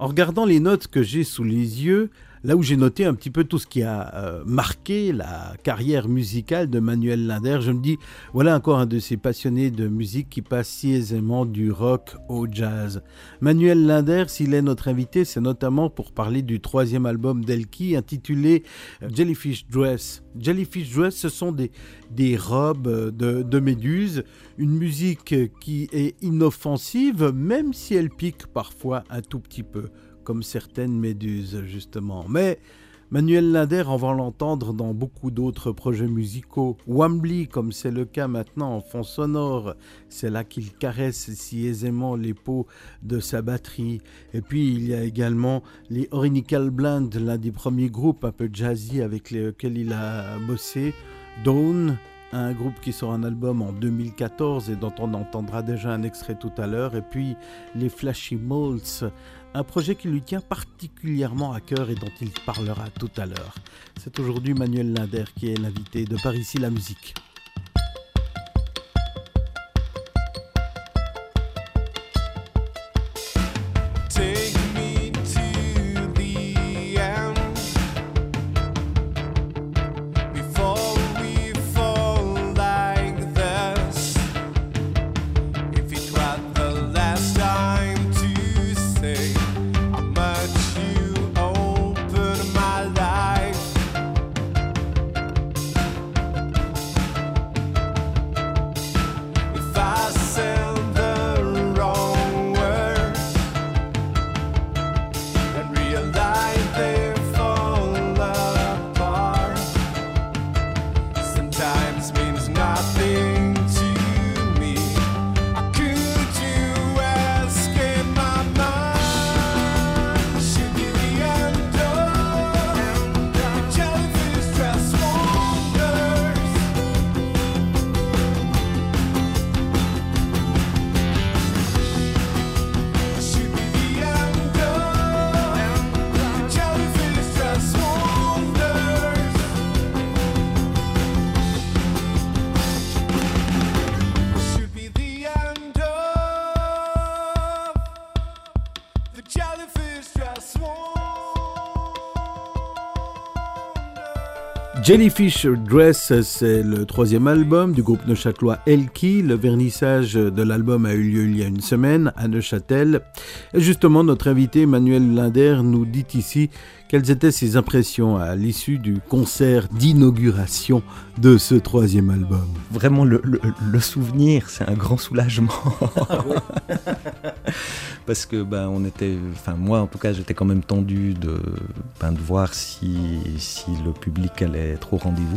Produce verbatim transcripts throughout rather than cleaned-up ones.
En regardant les notes que j'ai sous les yeux, là où j'ai noté un petit peu tout ce qui a euh, marqué la carrière musicale de Manuel Linder, je me dis, voilà encore un de ces passionnés de musique qui passe si aisément du rock au jazz. Manuel Linder, s'il est notre invité, c'est notamment pour parler du troisième album d'Elki intitulé Jellyfish Dress. Jellyfish Dress, ce sont des, des robes de, de méduses, une musique qui est inoffensive, même si elle pique parfois un tout petit peu, comme certaines méduses justement. Mais Manuel Linder, on va l'entendre dans beaucoup d'autres projets musicaux. Wambly, comme c'est le cas maintenant en fond sonore, c'est là qu'il caresse si aisément les peaux de sa batterie. Et puis il y a également les Orinical Blend, l'un des premiers groupes un peu jazzy avec lesquels il a bossé. Dawn, un groupe qui sort un album en deux mille quatorze et dont on entendra déjà un extrait tout à l'heure. Et puis les Flashy Malts, un projet qui lui tient particulièrement à cœur et dont il parlera tout à l'heure. C'est aujourd'hui Manuel Linder qui est l'invité de Par ici la musique. Jellyfish Dress, c'est le troisième album du groupe neuchâtelois Elki. Le vernissage de l'album a eu lieu il y a une semaine à Neuchâtel. Et justement, notre invité Manuel Linder nous dit ici quelles étaient ses impressions à l'issue du concert d'inauguration de ce troisième album. Vraiment, le, le, le souvenir, c'est un grand soulagement. Ah ouais. Parce que ben, on était, enfin moi en tout cas, j'étais quand même tendu de, ben, de voir si, si le public allait être au rendez-vous.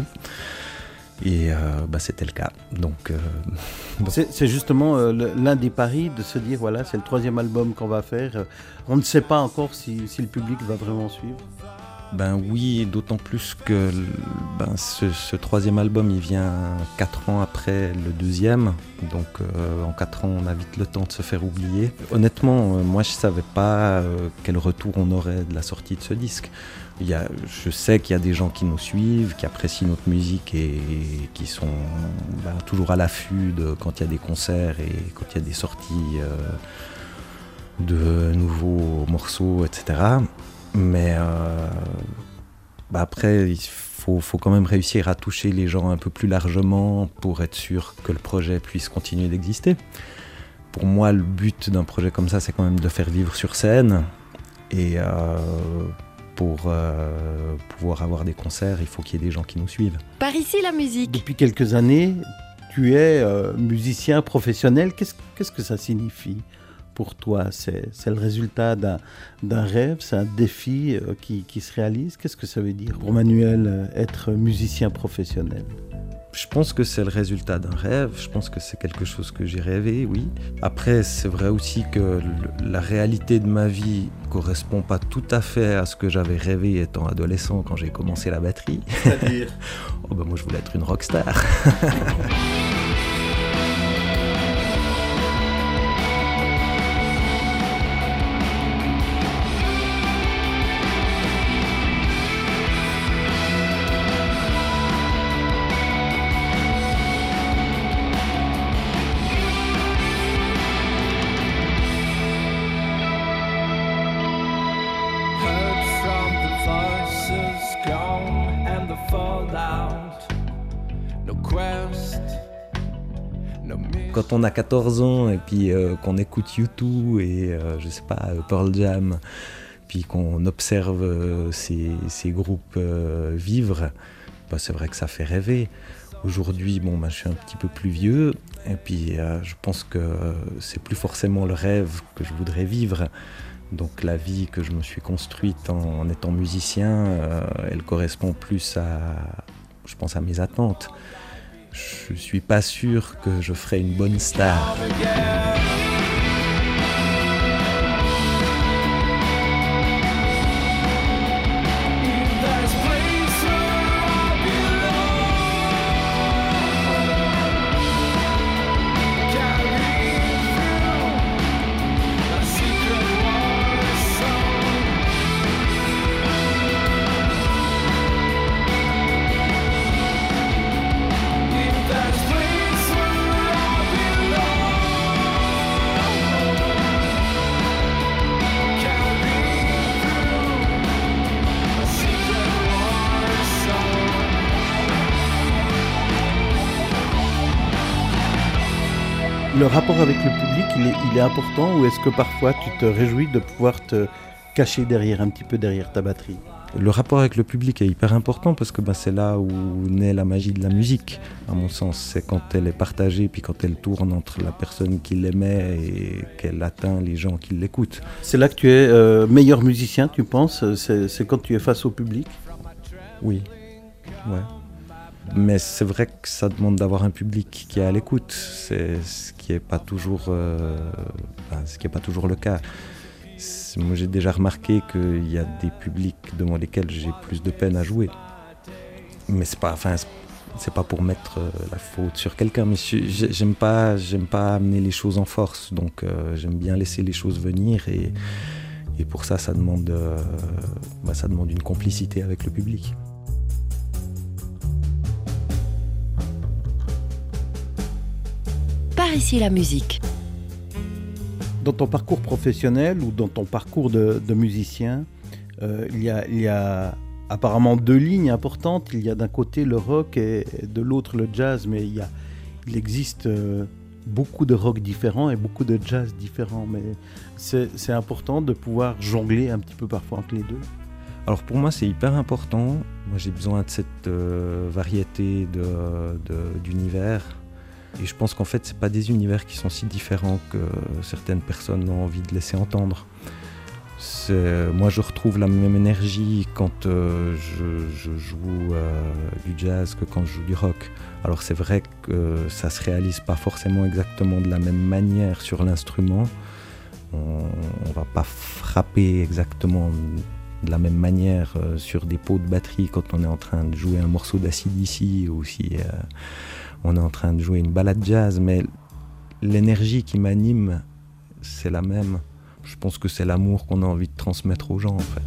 Et euh, bah, c'était le cas. Donc, euh, bon. c'est, c'est justement euh, l'un des paris de se dire voilà, c'est le troisième album qu'on va faire. On ne sait pas encore si, si le public va vraiment suivre. Ben oui, d'autant plus que ben, ce, ce troisième album, il vient quatre ans après le deuxième. Donc euh, en quatre ans, on a vite le temps de se faire oublier. Honnêtement, euh, moi je ne savais pas euh, quel retour on aurait de la sortie de ce disque. Il y a, je sais qu'il y a des gens qui nous suivent, qui apprécient notre musique et, et qui sont ben, toujours à l'affût de quand il y a des concerts et quand il y a des sorties euh, de nouveaux morceaux, et cetera. Mais euh, bah après, il faut, faut quand même réussir à toucher les gens un peu plus largement pour être sûr que le projet puisse continuer d'exister. Pour moi, le but d'un projet comme ça, c'est quand même de le faire vivre sur scène. Et euh, pour euh, pouvoir avoir des concerts, il faut qu'il y ait des gens qui nous suivent. Par ici, la musique. Depuis quelques années, tu es euh, musicien professionnel. Qu'est-ce, qu'est-ce que ça signifie ? Pour toi, c'est, c'est le résultat d'un, d'un rêve, c'est un défi euh, qui, qui se réalise. Qu'est-ce que ça veut dire pour Manuel, euh, être musicien professionnel ? Je pense que c'est le résultat d'un rêve, je pense que c'est quelque chose que j'ai rêvé, oui. Après, c'est vrai aussi que le, la réalité de ma vie ne correspond pas tout à fait à ce que j'avais rêvé étant adolescent quand j'ai commencé la batterie. C'est-à-dire oh ben moi, je voulais être une rockstar. Quand on a quatorze ans et puis euh, qu'on écoute U deux et euh, je sais pas, Pearl Jam, puis qu'on observe euh, ces, ces groupes euh, vivre, bah, c'est vrai que ça fait rêver. Aujourd'hui, bon, bah, je suis un petit peu plus vieux et puis euh, je pense que euh, c'est plus forcément le rêve que je voudrais vivre. Donc la vie que je me suis construite en, en étant musicien, euh, elle correspond plus à, je pense, à mes attentes. Je suis pas sûr que je ferai une bonne star. Le rapport avec le public, il est, il est important, ou est-ce que parfois tu te réjouis de pouvoir te cacher derrière, un petit peu derrière ta batterie ? Le rapport avec le public est hyper important parce que bah, c'est là où naît la magie de la musique, à mon sens. C'est quand elle est partagée, puis quand elle tourne entre la personne qui l'émet et qu'elle atteint les gens qui l'écoutent. C'est là que tu es euh, meilleur musicien, tu penses ? C'est, c'est quand tu es face au public ? Oui, ouais. Mais c'est vrai que ça demande d'avoir un public qui est à l'écoute, c'est ce qui n'est pas toujours, euh, ben, ce qui est pas toujours le cas. C'est, moi, j'ai déjà remarqué qu'il y a des publics devant lesquels j'ai plus de peine à jouer. Mais c'est pas, enfin, c'est pas pour mettre la faute sur quelqu'un. Mais j'aime pas, j'aime pas amener les choses en force. Donc, euh, j'aime bien laisser les choses venir et, et pour ça, ça demande, euh, ben, ça demande une complicité avec le public. Par ici la musique. Dans ton parcours professionnel ou dans ton parcours de, de musicien, euh, il, y a, il y a apparemment deux lignes importantes. Il y a d'un côté le rock et de l'autre le jazz, mais il, y a, il existe euh, beaucoup de rock différents et beaucoup de jazz différents. Mais c'est, c'est important de pouvoir jongler un petit peu parfois entre les deux. Alors pour moi c'est hyper important. Moi j'ai besoin de cette euh, variété de, de, d'univers. Et je pense qu'en fait, ce n'est pas des univers qui sont si différents que certaines personnes ont envie de laisser entendre. C'est, moi, je retrouve la même énergie quand euh, je, je joue euh, du jazz que quand je joue du rock. Alors c'est vrai que ça ne se réalise pas forcément exactement de la même manière sur l'instrument. On ne va pas frapper exactement de la même manière euh, sur des pots de batterie quand on est en train de jouer un morceau d'A C D C ou si... Euh, on est en train de jouer une ballade jazz, mais l'énergie qui m'anime, c'est la même. Je pense que c'est l'amour qu'on a envie de transmettre aux gens, en fait.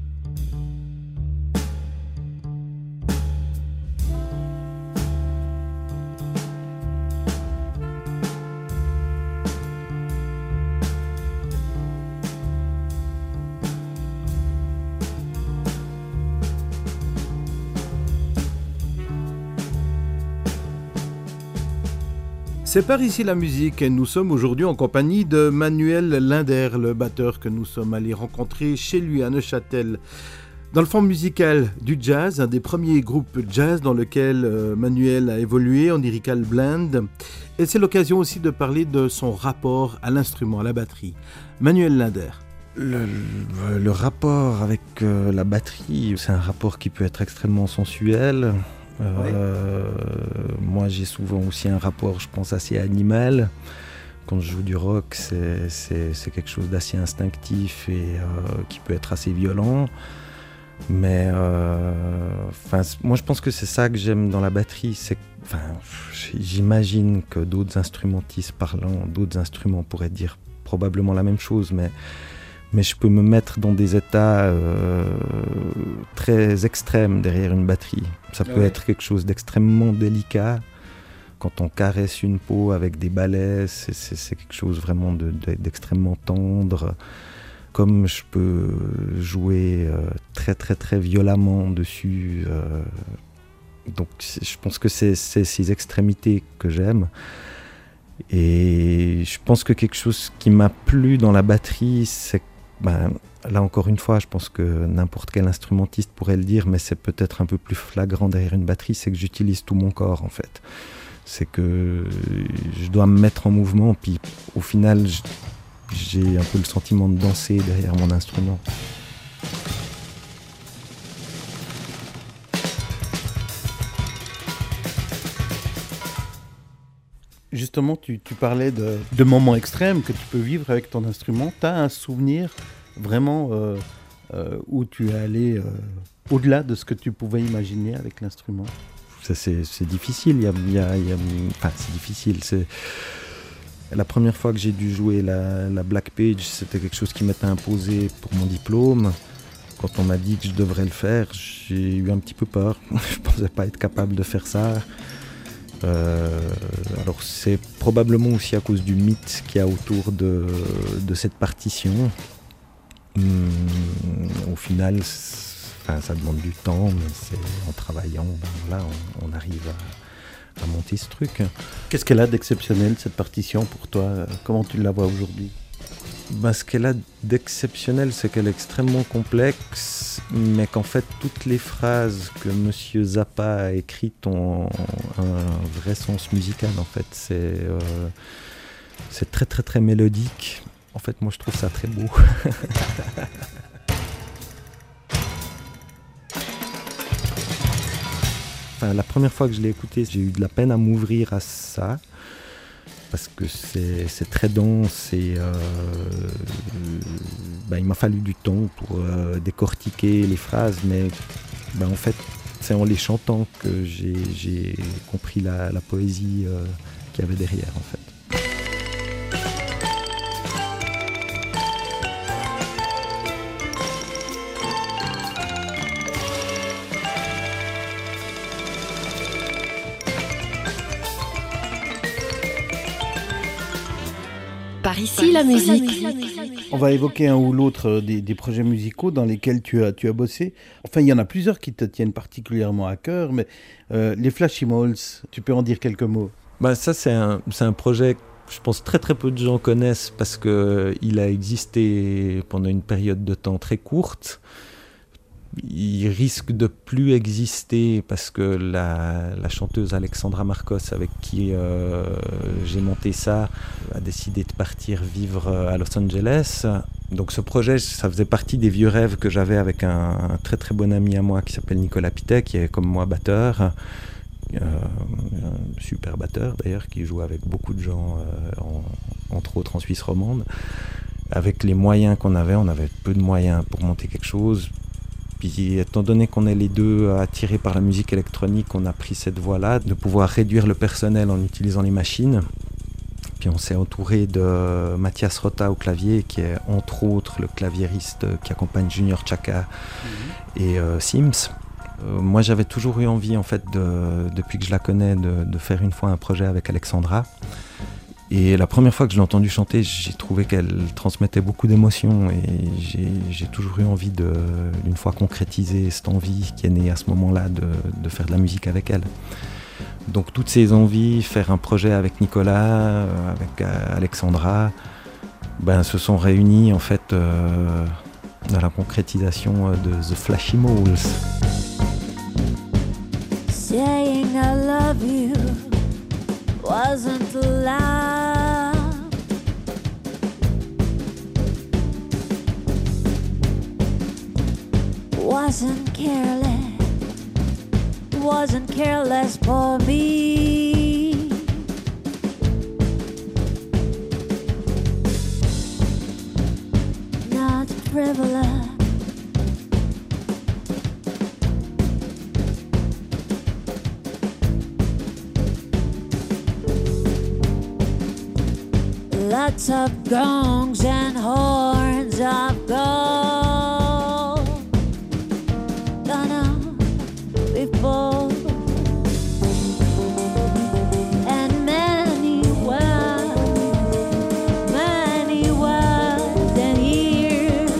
C'est par ici la musique et nous sommes aujourd'hui en compagnie de Manuel Linder, le batteur que nous sommes allés rencontrer chez lui à Neuchâtel. Dans le fond musical du jazz, un des premiers groupes jazz dans lequel euh, Manuel a évolué, Onirical Blend. Et c'est l'occasion aussi de parler de son rapport à l'instrument, à la batterie. Manuel Linder. Le, le, le rapport avec euh, la batterie, c'est un rapport qui peut être extrêmement sensuel. Euh, oui. Moi j'ai souvent aussi un rapport, je pense, assez animal. Quand je joue du rock, c'est, c'est, c'est quelque chose d'assez instinctif et euh, qui peut être assez violent. Mais euh, moi je pense que c'est ça que j'aime dans la batterie. C'est, j'imagine que d'autres instrumentistes parlant d'autres instruments pourraient dire probablement la même chose, mais mais je peux me mettre dans des états euh, très extrêmes derrière une batterie. Ça peut ouais. être quelque chose d'extrêmement délicat. Quand on caresse une peau avec des balais, c'est, c'est, c'est quelque chose vraiment de, de, d'extrêmement tendre. Comme je peux jouer euh, très très très violemment dessus, euh, Donc je pense que c'est, c'est ces extrémités que j'aime. Et je pense que quelque chose qui m'a plu dans la batterie, c'est que, ben, là encore une fois, je pense que n'importe quel instrumentiste pourrait le dire, mais c'est peut-être un peu plus flagrant derrière une batterie, c'est que j'utilise tout mon corps en fait. C'est que je dois me mettre en mouvement, puis au final, j'ai un peu le sentiment de danser derrière mon instrument. Justement, tu, tu parlais de, de moments extrêmes que tu peux vivre avec ton instrument. Tu as un souvenir vraiment euh, euh, où tu es allé euh, au-delà de ce que tu pouvais imaginer avec l'instrument? Ça, c'est, c'est difficile. Il y a, il y a, il y a, enfin, c'est difficile. C'est... La première fois que j'ai dû jouer la, la Black Page, c'était quelque chose qui m'était imposé pour mon diplôme. Quand on m'a dit que je devrais le faire, j'ai eu un petit peu peur. Je ne pensais pas être capable de faire ça. Euh, alors c'est probablement aussi à cause du mythe qu'il y a autour de, de cette partition. Hum, au final, enfin, ça demande du temps, mais c'est, en travaillant, ben, voilà, on, on arrive à, à monter ce truc. Qu'est-ce qu'elle a d'exceptionnel, cette partition, pour toi? Comment tu la vois aujourd'hui? Ben, ce qu'elle a d'exceptionnel, c'est qu'elle est extrêmement complexe, mais qu'en fait, toutes les phrases que Monsieur Zappa a écrites ont un vrai sens musical. En fait, c'est, euh, c'est très très très mélodique. En fait, moi, je trouve ça très beau. Enfin, la première fois que je l'ai écouté, j'ai eu de la peine à m'ouvrir à ça. Parce que c'est, c'est très dense et euh, ben, il m'a fallu du temps pour euh, décortiquer les phrases, mais ben, en fait c'est en les chantant que j'ai, j'ai compris la, la poésie euh, qu'il y avait derrière en fait. Par ici, la musique. On va évoquer un ou l'autre des, des projets musicaux dans lesquels tu as, tu as bossé. Enfin, il y en a plusieurs qui te tiennent particulièrement à cœur, mais euh, les Flashimals, tu peux en dire quelques mots? Bah, ça, c'est un, c'est un projet que je pense très très peu de gens connaissent parce qu'il a existé pendant une période de temps très courte. Il risque de plus exister parce que la, la chanteuse Alexandra Marcos, avec qui euh, j'ai monté ça, a décidé de partir vivre à Los Angeles. Donc ce projet, ça faisait partie des vieux rêves que j'avais avec un, un très très bon ami à moi qui s'appelle Nicolas Pitet, qui est comme moi batteur. Euh, un super batteur d'ailleurs, qui joue avec beaucoup de gens, euh, en, entre autres en Suisse romande. Avec les moyens qu'on avait, on avait peu de moyens pour monter quelque chose. Puis, étant donné qu'on est les deux attirés par la musique électronique, on a pris cette voie-là, de pouvoir réduire le personnel en utilisant les machines. Puis on s'est entouré de Mathias Rota au clavier, qui est entre autres le claviériste qui accompagne Junior Chaka mmh. et euh, Sims. Euh, moi j'avais toujours eu envie, en fait, de, depuis que je la connais, de, de faire une fois un projet avec Alexandra. Et la première fois que je l'ai entendue chanter, j'ai trouvé qu'elle transmettait beaucoup d'émotions et j'ai, j'ai toujours eu envie de, une fois concrétiser cette envie qui est née à ce moment-là de, de faire de la musique avec elle. Donc toutes ces envies, faire un projet avec Nicolas, avec Alexandra, ben, se sont réunies en fait euh, dans la concrétisation de The Flashimals. Saying I love you wasn't allowed. Wasn't careless, wasn't careless for me. Not frivolous. Lots of gongs and horns of gold gone on before, and many words, many words and years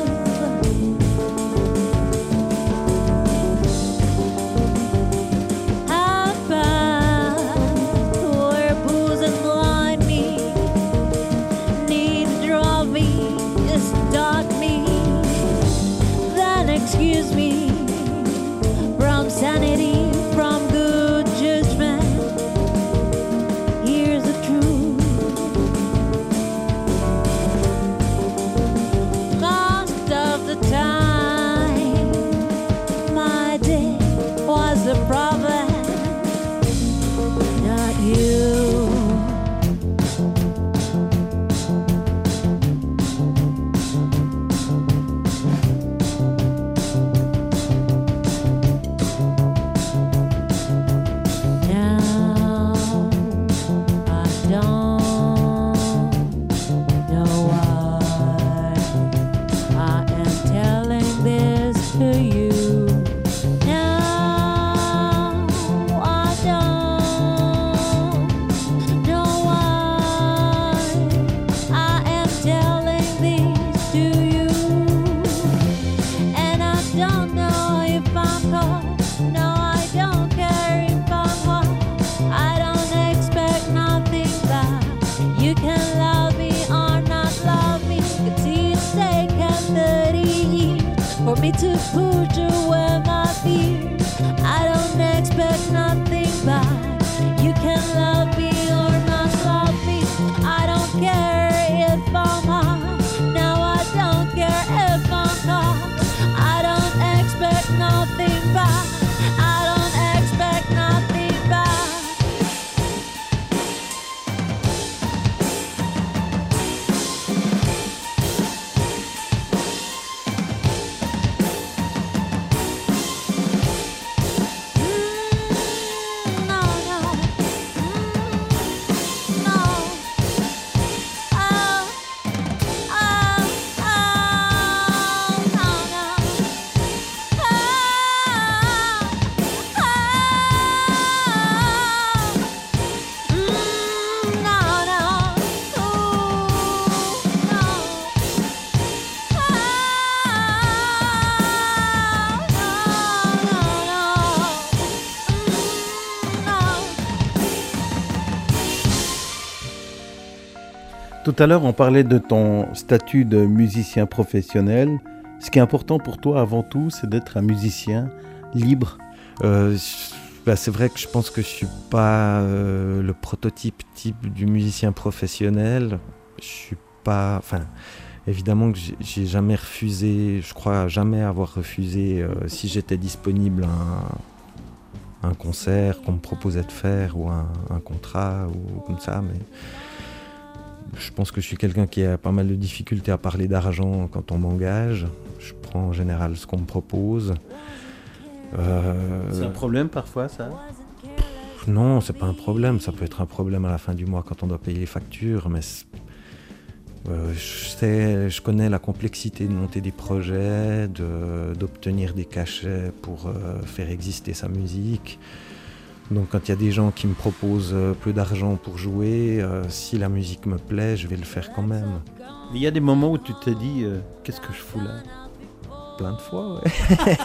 Tout à l'heure, on parlait de ton statut de musicien professionnel. Ce qui est important pour toi, avant tout, c'est d'être un musicien libre. Euh, bah c'est vrai que je pense que je suis pas euh, le prototype type du musicien professionnel. Je suis pas... Enfin, évidemment que j'ai, j'ai jamais refusé, je crois jamais avoir refusé, euh, si j'étais disponible, un, un concert qu'on me proposait de faire ou un, un contrat ou comme ça, mais... Je pense que je suis quelqu'un qui a pas mal de difficultés à parler d'argent quand on m'engage. Je prends en général ce qu'on me propose. Euh... C'est un problème parfois, ça ? Non, c'est pas un problème. Ça peut être un problème à la fin du mois quand on doit payer les factures, mais euh, je sais, je connais la complexité de monter des projets, de, d'obtenir des cachets pour euh, faire exister sa musique. Donc quand il y a des gens qui me proposent peu d'argent pour jouer, euh, si la musique me plaît, je vais le faire quand même. Il y a des moments où tu te dis euh, « Qu'est-ce que je fous là ?» Plein de fois, ouais.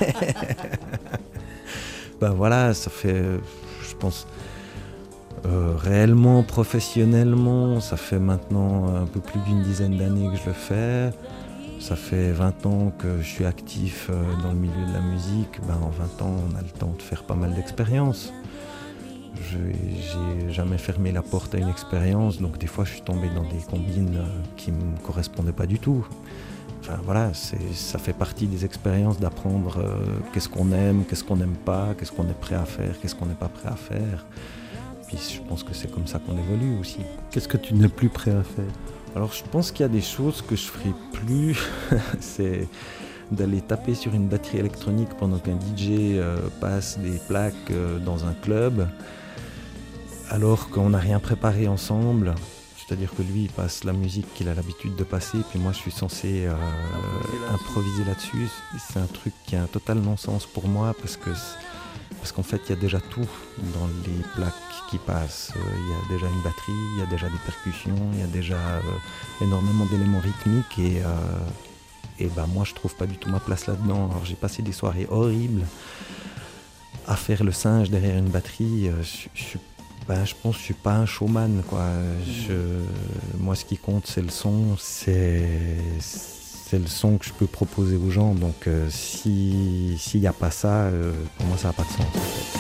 Ben voilà, ça fait, je pense, euh, réellement, professionnellement, ça fait maintenant un peu plus d'une dizaine d'années que je le fais. Ça fait vingt ans que je suis actif dans le milieu de la musique. Ben, en vingt ans, on a le temps de faire pas mal d'expériences. Je j'ai jamais fermé la porte à une expérience, donc des fois je suis tombé dans des combines qui ne me correspondaient pas du tout. Enfin voilà, c'est, ça fait partie des expériences d'apprendre euh, qu'est-ce qu'on aime, qu'est-ce qu'on n'aime pas, qu'est-ce qu'on est prêt à faire, qu'est-ce qu'on n'est pas prêt à faire. Puis je pense que c'est comme ça qu'on évolue aussi. Qu'est-ce que tu n'es plus prêt à faire ? Alors je pense qu'il y a des choses que je ferai plus, c'est d'aller taper sur une batterie électronique pendant qu'un D J euh, passe des plaques euh, dans un club, alors qu'on n'a rien préparé ensemble. C'est-à-dire que lui, il passe la musique qu'il a l'habitude de passer, puis moi, je suis censé euh, improviser, improviser là-dessus. C'est un truc qui a un total non-sens pour moi, parce que parce qu'en fait, il y a déjà tout dans les plaques qui passent. Il y a déjà une batterie, il y a déjà des percussions, il y a déjà euh, énormément d'éléments rythmiques, et, euh, et ben, moi, je trouve pas du tout ma place là-dedans. Alors, j'ai passé des soirées horribles à faire le singe derrière une batterie. Je, je suis Ben, je pense que je suis pas un showman, quoi. Je, moi, ce qui compte, c'est le son, c'est, c'est le son que je peux proposer aux gens. Donc, euh, si s'il n'y a pas ça, euh, pour moi, ça n'a pas de sens. En fait.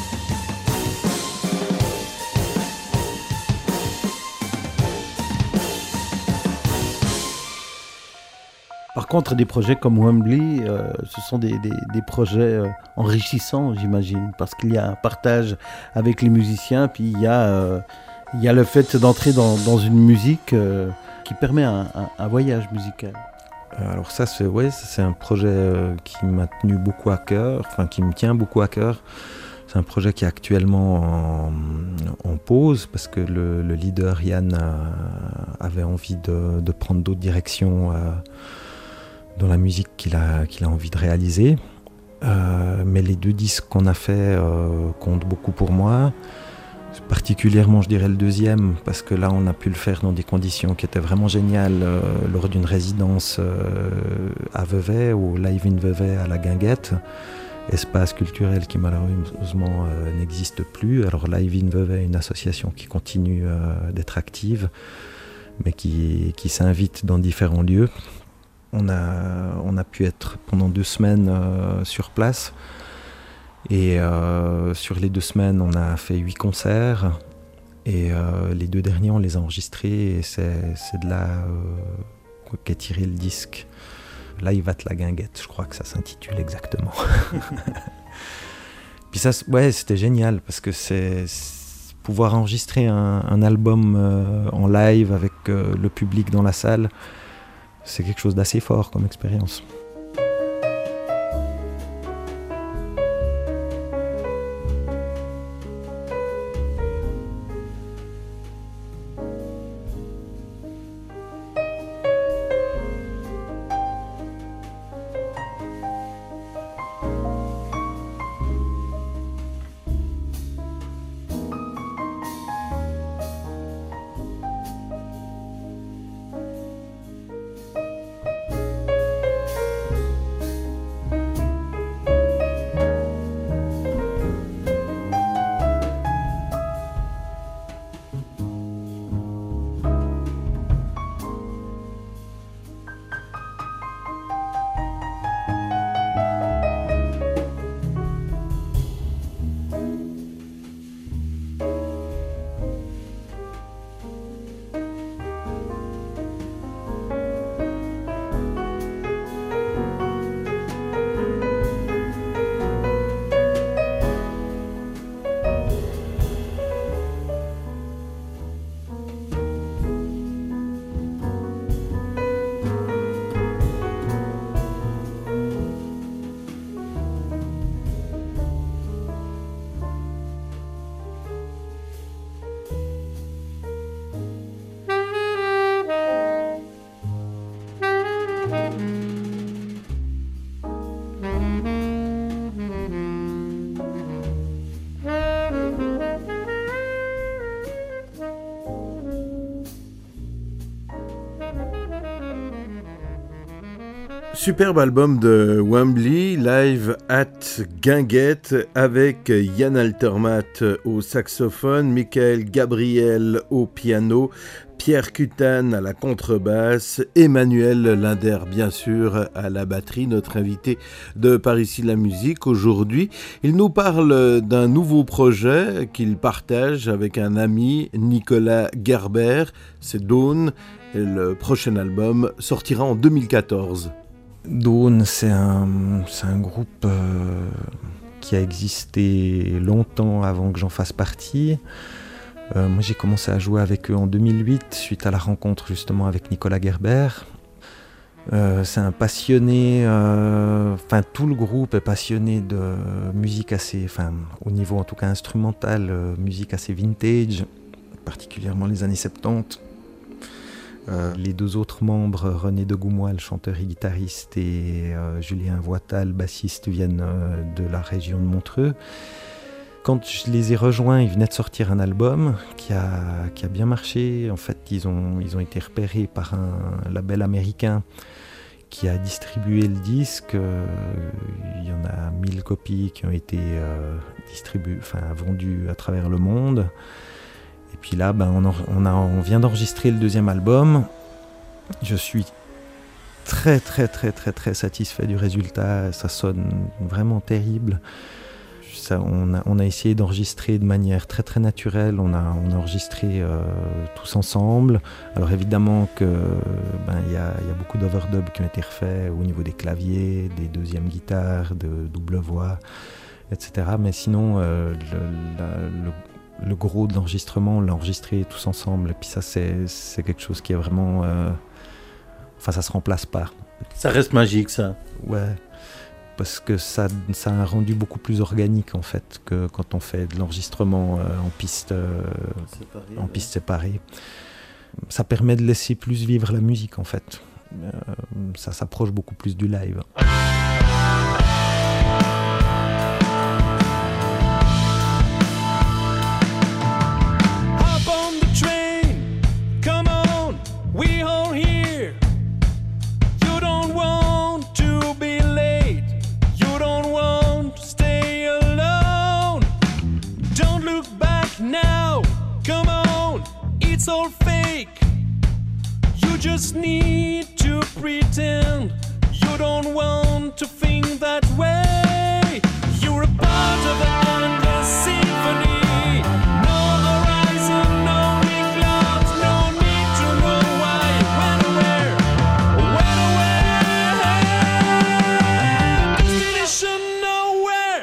Par contre, des projets comme Wembley, euh, ce sont des, des, des projets euh, enrichissants, j'imagine, parce qu'il y a un partage avec les musiciens, puis il y a, euh, il y a le fait d'entrer dans, dans une musique euh, qui permet un, un, un voyage musical. Alors ça, c'est, ouais, c'est un projet euh, qui m'a tenu beaucoup à cœur, enfin qui me tient beaucoup à cœur. C'est un projet qui est actuellement en, en pause, parce que le, le leader, Yann, a, avait envie de, de prendre d'autres directions euh, dans la musique qu'il a, qu'il a envie de réaliser. Euh, mais les deux disques qu'on a fait euh, comptent beaucoup pour moi. Particulièrement, je dirais, le deuxième, parce que là, on a pu le faire dans des conditions qui étaient vraiment géniales, euh, lors d'une résidence euh, à Vevey, au Live in Vevey à la Guinguette, espace culturel qui malheureusement euh, n'existe plus. Alors Live in Vevey est une association qui continue euh, d'être active, mais qui, qui s'invite dans différents lieux. On a, on a pu être pendant deux semaines euh, sur place, et euh, sur les deux semaines on a fait huit concerts, et euh, les deux derniers on les a enregistrés, et c'est, c'est de là euh, qu'est tiré le disque Live at la Guinguette, je crois que ça s'intitule exactement. Puis ça, ouais, c'était génial, parce que c'est, c'est pouvoir enregistrer un, un album euh, en live avec euh, le public dans la salle. C'est quelque chose d'assez fort comme expérience. Superbe album de Wembley, live at Guinguette, avec Yann Altermatt au saxophone, Michael Gabriel au piano, Pierre Cutane à la contrebasse, Emmanuel Linder bien sûr à la batterie, notre invité de Par ici la musique aujourd'hui. Il nous parle d'un nouveau projet qu'il partage avec un ami, Nicolas Gerber, c'est Dawn, et le prochain album sortira en deux mille quatorze. Dawn, c'est un, c'est un groupe euh, qui a existé longtemps avant que j'en fasse partie. Euh, moi, j'ai commencé à jouer avec eux en deux mille huit, suite à la rencontre justement avec Nicolas Gerber. Euh, c'est un passionné, enfin euh, tout le groupe est passionné de musique assez, enfin au niveau en tout cas instrumental, euh, musique assez vintage, particulièrement les années soixante-dix. Euh, les deux autres membres, René de Goumois, le chanteur et guitariste, et euh, Julien Voital, bassiste, viennent euh, de la région de Montreux. Quand je les ai rejoints, ils venaient de sortir un album qui a, qui a bien marché. En fait, ils ont, ils ont été repérés par un label américain qui a distribué le disque. Euh, il y en a mille copies qui ont été euh, distribuées, enfin, vendues à travers le monde. Et puis là, ben, on, on, a, on vient d'enregistrer le deuxième album. Je suis très très très très très satisfait du résultat. Ça sonne vraiment terrible. Ça, on, a, on a essayé d'enregistrer de manière très très naturelle. On a, on a enregistré euh, tous ensemble. Alors évidemment que ben, y a, y a beaucoup d'overdubs qui ont été refaits au niveau des claviers, des deuxièmes guitares, de double voix, et cetera. Mais sinon, euh, le, la, le Le gros de l'enregistrement, on l'a enregistré tous ensemble. Et puis ça, c'est, c'est quelque chose qui est vraiment... Euh... Enfin, ça se remplace pas. Ça reste magique, ça. Ouais, parce que ça, ça a un rendu beaucoup plus organique, en fait, que quand on fait de l'enregistrement euh, en piste, euh, séparé, en ouais. piste séparée. Ça permet de laisser plus vivre la musique, en fait. Euh, ça s'approche beaucoup plus du live. It's all fake. You just need to pretend. You don't want to think that way. You're a part of an endless symphony. No horizon, no clouds, no need to know why, when, where, when, where. Destination nowhere.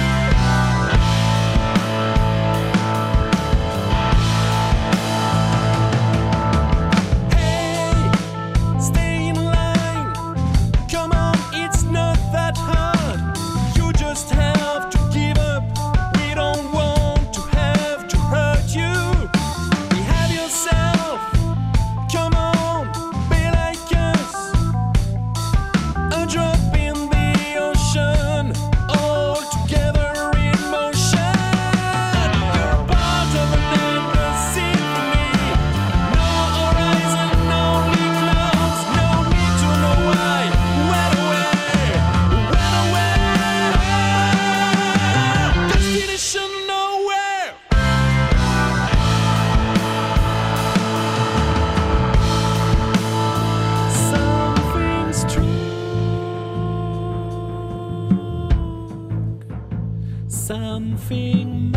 Something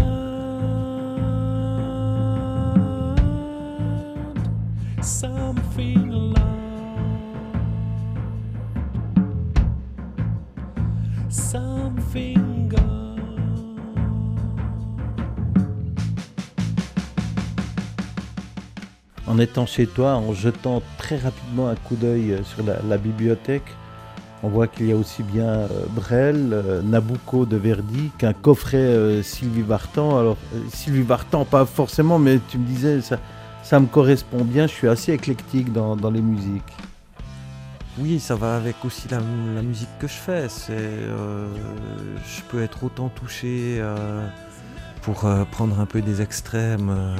mad, something loud, something gone. En étant chez toi, en jetant très rapidement un coup d'œil sur la, la bibliothèque, on voit qu'il y a aussi bien euh, Brel, euh, Nabucco de Verdi, qu'un coffret euh, Sylvie Vartan. Alors, euh, Sylvie Vartan, pas forcément, mais tu me disais, ça, ça me correspond bien, je suis assez éclectique dans, dans les musiques. Oui, ça va avec aussi la, la musique que je fais. C'est, euh, je peux être autant touché euh, pour euh, prendre un peu des extrêmes. Euh,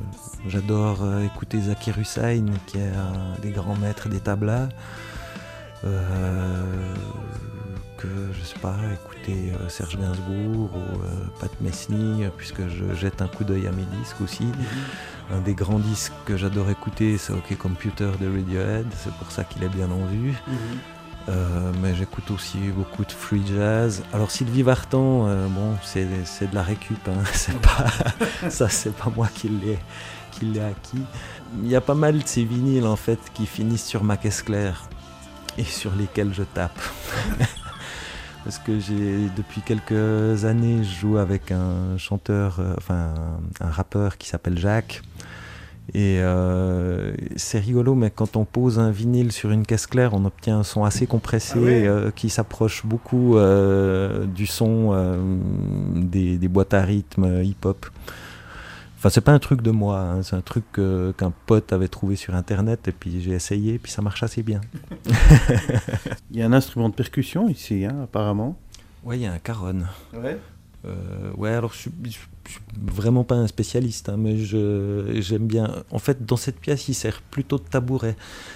j'adore euh, écouter Zakir Hussain, qui est un des grands maîtres des tablas. euh, que, je sais pas, écouter euh, Serge Gainsbourg ou euh, Pat Metheny, euh, puisque je jette un coup d'œil à mes disques aussi. Mm-hmm. Un des grands disques que j'adore écouter, c'est OK Computer de Radiohead, c'est pour ça qu'il est bien en vue. Mm-hmm. Euh, mais j'écoute aussi beaucoup de free jazz. Alors Sylvie Vartan, euh, bon, c'est, c'est de la récup, hein. C'est pas, ça c'est pas moi qui l'ai, qui l'ai acquis. Il y a pas mal de ces vinyles en fait qui finissent sur ma caisse claire et sur lesquels je tape. Parce que j'ai, depuis quelques années, je joue avec un chanteur, euh, enfin un, un rappeur qui s'appelle Jacques. Et euh, c'est rigolo, mais quand on pose un vinyle sur une caisse claire, on obtient un son assez compressé, ah ouais euh, qui s'approche beaucoup euh, du son euh, des, des boîtes à rythme hip-hop. Enfin, c'est pas un truc de moi, hein, c'est un truc euh, qu'un pote avait trouvé sur Internet, et puis j'ai essayé, et puis ça marche assez bien. Il y a un instrument de percussion ici, hein, apparemment. Ouais, il y a un caron. Ouais. Euh, ouais, alors je suis, je suis vraiment pas un spécialiste, hein, mais je, j'aime bien. En fait, dans cette pièce, il sert plutôt de tabouret.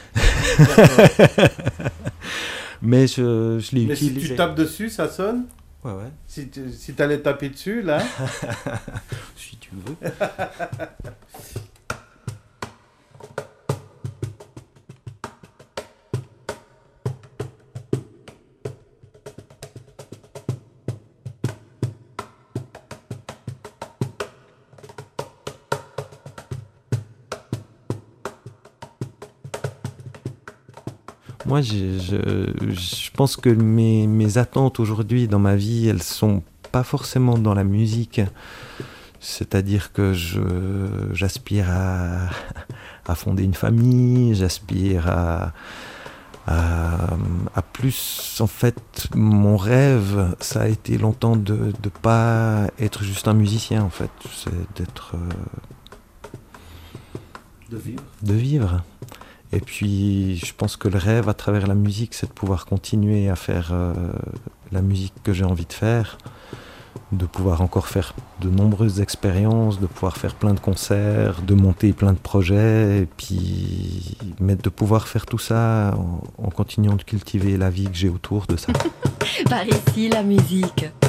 mais je, je l'ai mais utilisé. Si tu tapes dessus, ça sonne ? Ouais, ouais. Si tu si allais taper dessus, là ? Si tu veux. Moi, je, je, je pense que mes, mes attentes aujourd'hui dans ma vie, elles sont pas forcément dans la musique. C'est-à-dire que je, j'aspire à, à fonder une famille, j'aspire à, à, à plus. En fait, mon rêve, ça a été longtemps de ne pas être juste un musicien, en fait. C'est d'être... Euh, de vivre. De vivre. Et puis, je pense que le rêve à travers la musique, c'est de pouvoir continuer à faire euh, la musique que j'ai envie de faire, de pouvoir encore faire de nombreuses expériences, de pouvoir faire plein de concerts, de monter plein de projets, et puis, mais de pouvoir faire tout ça en, en continuant de cultiver la vie que j'ai autour de ça. Par ici, la musique.